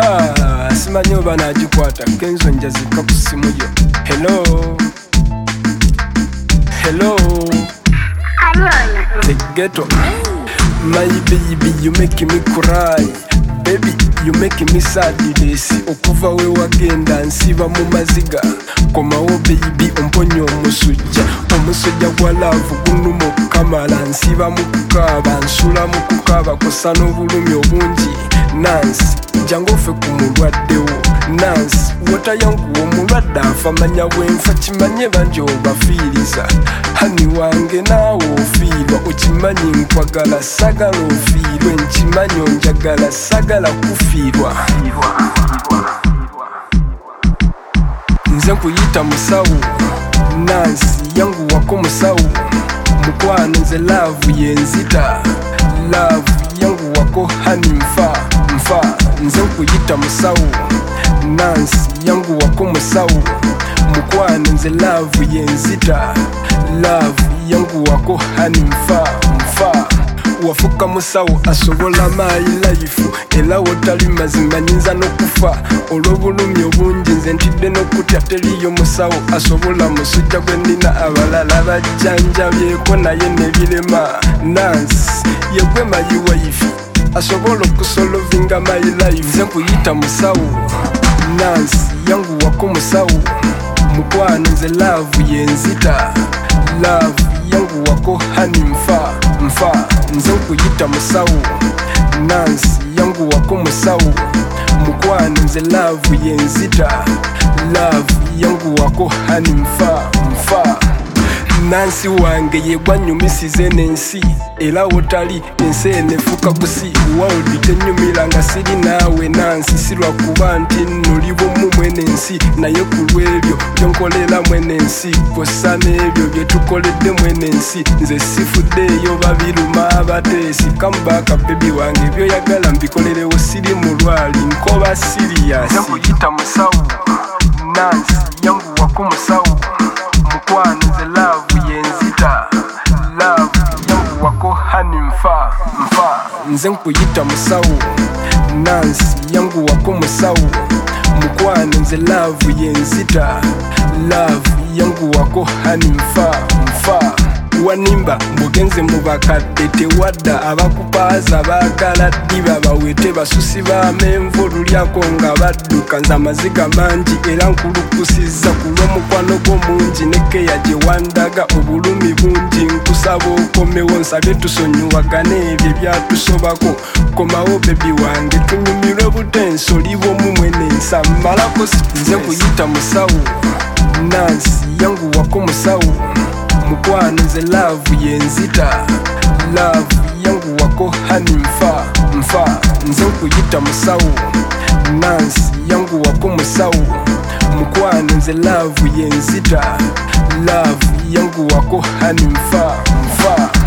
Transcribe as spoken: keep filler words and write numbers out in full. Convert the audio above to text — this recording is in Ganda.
Ah, simanyi oba nagikwata kenzo njazika ku simu yo. Hello Hello The ghetto. My baby, you making me cry. Baby, you making me sad. Desi okuva we wagenda nsiba mu maziga. Komawo baby omponyo omusujja. Omusujja gwa love gunu mu kamala nsiba mu kukaba nsula mu kukaba kosa n'obulumi obungi. Nancy jangu ofe ku mulwaddewo. Nancy wota yangu omulwadde afa manya bwenfa kimanye bangi obafiiriza. Hani wange naawe ofiirwa okimanyi nkwagala sagala ofiirwe nkimanyi onjagala sagala kufiirwa. Nze nkuyita musawo Nancy yangu wako musawo mukwano nze love yenzita love yangu wako hani nfa nfa nze nkuyita musawo Nancy yangu wako musawo mukwano nze love yenzita love yangu wako hani nfa nfa wafuka musawo asobola my life era wotali mazima nyinza n'okufa olw'obulumi obungi nze ntidde n'okutya teriyo musawo asobola musujja gwe nnina abalala bajjanjabyeko naye nebirema. Nancy yegwe my wife asobola okusolovinga my life nze nkuyita musawo Nancy yangu wako musawo mukwano nze love yenzita love yangu wako hani nfa nfa nze nkuyita musawo Nancy yangu wako musawo mukwano nze love yenzita love yangu wako hani nfa nfa. Nancy wange yegwanyumisize n'ensi era wotali ensi enefuka kusi world tenyumira nga siri naawe Nancy sirwa kuba nti noli bomu mwene ensi naye ku lw'ebyo byonkolera mwene ensi kosa n'ebyo bye tukoledde mwene ensi nze sifuddeeyo babiruma abateesi kambaka bebi wange byoyagala mbikolerewo siri mulwali nkoba serious. Nkuyita musawo Nancy yangu wako musawo mukwano nze love yenzita love yangu wako hani nfa nfa nze nkuyita musawo Nancy yangu wako musawo mukwano nze love yenzita love yangu wako hani nfa nfa. Wanimba mbugenze mu bakadde tewadda abakupaaza baagala ddiba bawete basusi b'amenvu lulyako nga badduka nze amaziga mangi era nkulukusizza ku lw'omukwano gwo mungi nekeya gye wandaga obulumi bungi nkusaba okomewo nsabye tusonyiwagane ebyo ebyatusobako komawo bebi wange tunyumirwe butensi oli bw'omu mwene ensa mmalako nze nkuyita musawo Nancy yangu wako musawo mukwano nze love yenzita love yangu wako hani nfa nfa nze nkuyita musawo Nancy yangu wako musawo mukwano nze love yenzita love yangu wako hani nfa nfa.